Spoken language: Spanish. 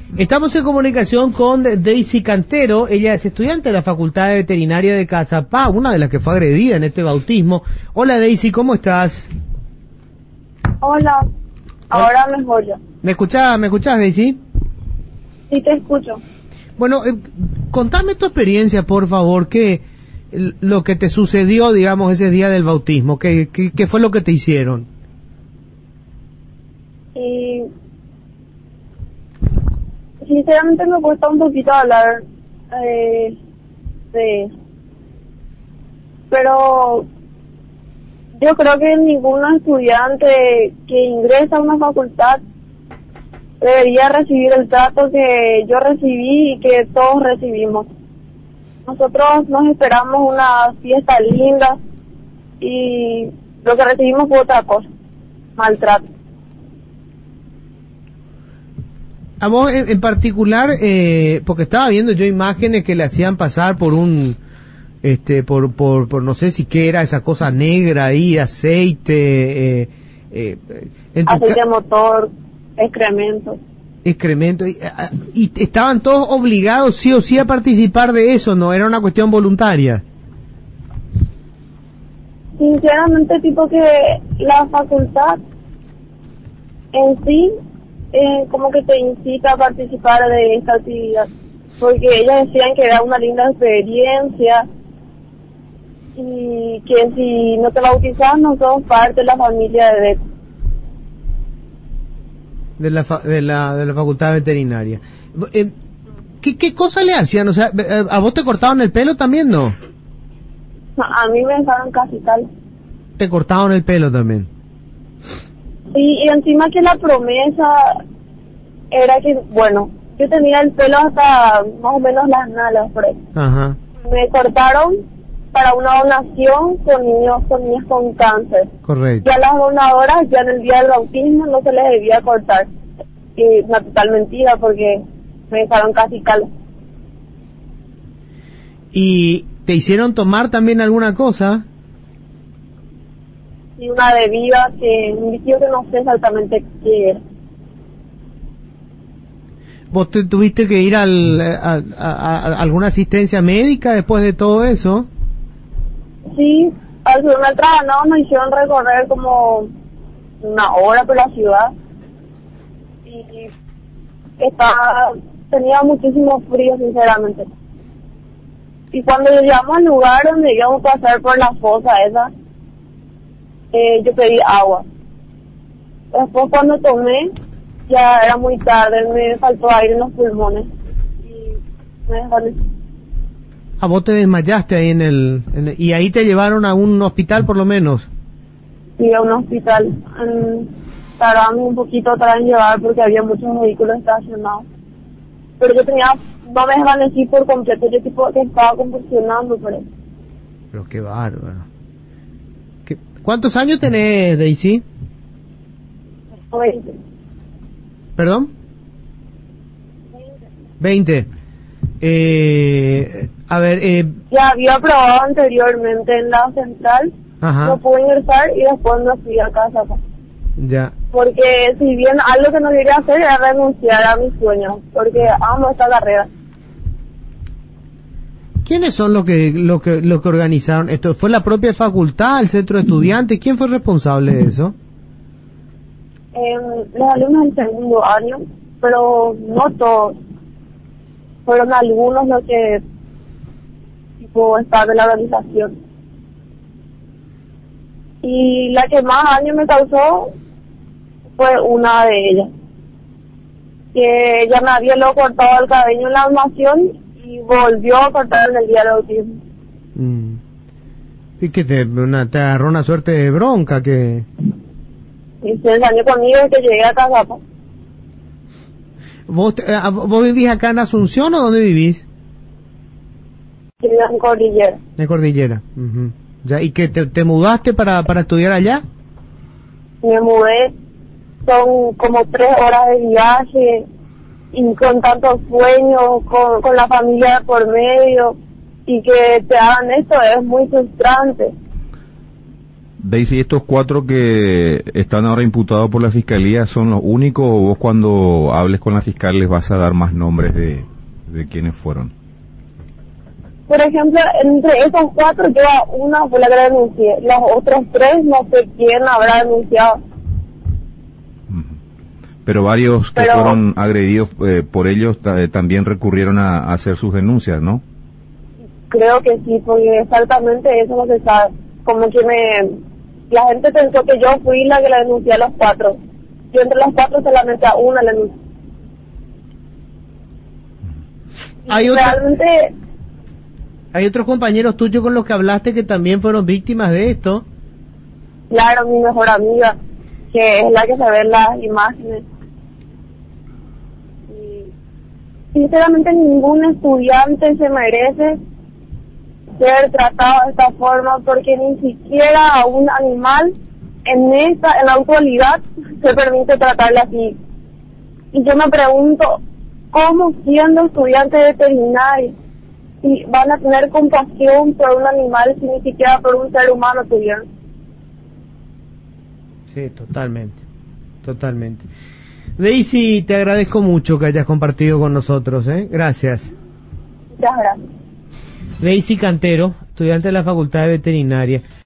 Estamos en comunicación con Daisy Cantero. Ella es estudiante de la Facultad de Veterinaria de Caazapá, una de las que fue agredida en este bautismo. Hola Daisy, ¿cómo estás? Hola, ahora mejor ya. ¿Me escuchás, Daisy? Sí, te escucho. Bueno, contame tu experiencia, por favor, lo que te sucedió, digamos, ese día del bautismo. ¿Qué fue lo que te hicieron? Y sinceramente me cuesta un poquito hablar de eso. Pero yo creo que ningún estudiante que ingresa a una facultad debería recibir el trato que yo recibí y que todos recibimos. Nosotros nos esperamos una fiesta linda y lo que recibimos fue otra cosa, maltrato. A vos en particular, porque estaba viendo yo imágenes que le hacían pasar por por no sé si qué era esa cosa negra ahí, aceite, aceite de motor, excremento. Y estaban todos obligados sí o sí a participar de eso, ¿no? Era una cuestión voluntaria. Sinceramente, tipo que la facultad en sí como que te incita a participar de esta actividad, porque ellos decían que era una linda experiencia y que si no te bautizas no sos parte de la familia de la facultad veterinaria. ¿Qué cosa le hacían? O sea, ¿a vos te cortaban el pelo también, no? No, a mí me dejaron casi tal. ¿Te cortaban el pelo también? Sí, y encima que la promesa era que, bueno, yo tenía el pelo hasta más o menos las nalas, por ahí. Ajá. Me cortaron para una donación con niños con cáncer. Correcto. Y a las donadoras ya en el día del bautismo no se les debía cortar. Y una total mentira porque me dejaron casi calvo. ¿Y te hicieron tomar también alguna cosa? Y una bebida un líquido que no sé exactamente qué era. ¿Vos tuviste que ir a alguna asistencia médica después de todo eso? Sí, al subirme al trabajo nos hicieron recorrer como una hora por la ciudad y tenía muchísimo frío, sinceramente. Y cuando llegamos al lugar donde íbamos a pasar por la fosa esa, yo pedí agua. Después cuando tomé, ya era muy tarde, me faltó aire en los pulmones y me dejaron. ¿A vos te desmayaste ahí y ahí te llevaron a un hospital por lo menos? Sí, a un hospital. Tardamos un poquito atrás en llevar porque había muchos vehículos estacionados. Pero yo no me desvanecí por completo, yo tipo que estaba convulsionando por eso. Pero qué bárbaro. ¿Cuántos años tenés, Daisy? 20. ¿Perdón? 20. A ver, ya había probado anteriormente en la central. Ajá. No pude ingresar y después me fui a casa. Ya. Porque si bien algo que no quería hacer era renunciar a mis sueños, porque amo esta carrera. ¿Quiénes son los que organizaron esto? ¿Fue la propia facultad, el centro de estudiantes? ¿Quién fue responsable de eso? Los alumnos del segundo año, pero no todos. Fueron algunos los que estaban en la organización. Y la que más daño me causó fue una de ellas, que ella me había luego cortado el cabello en la armación y volvió a cortar en el día del autismo. ¿Y que te agarró una suerte de bronca que...? Y se ensañó conmigo desde que llegué a casa. ¿Vos vivís acá en Asunción o dónde vivís? En Cordillera. En Cordillera. Uh-huh. Ya, ¿y que te mudaste para estudiar allá? Me mudé, son como 3 horas de viaje y con tantos sueños, con la familia por medio, y que te hagan esto es muy frustrante. Daisy, ¿estos 4 que están ahora imputados por la Fiscalía son los únicos o vos cuando hables con la fiscal les vas a dar más nombres de quiénes fueron? Por ejemplo, entre esos 4 yo a una fue la que la denuncié. Los otros 3 no sé quién habrá denunciado. Pero varios que fueron agredidos por ellos también recurrieron a hacer sus denuncias, ¿no? Creo que sí, porque exactamente eso no se sabe. Como que la gente pensó que yo fui la que la denuncié a los 4. Yo entre los 4 solamente a una la denuncié. Hay otros compañeros tuyos con los que hablaste que también fueron víctimas de esto. Claro, mi mejor amiga, que es la que se ve las imágenes. Y sinceramente ningún estudiante se merece ser tratado de esta forma, porque ni siquiera a un animal en la actualidad se permite tratarle así. Y yo me pregunto, ¿cómo siendo estudiantes veterinarios si van a tener compasión por un animal si ni siquiera por un ser humano tuvieron? Sí, totalmente. Daisy, te agradezco mucho que hayas compartido con nosotros, Gracias. Muchas gracias. Daisy Cantero, estudiante de la Facultad de Veterinaria.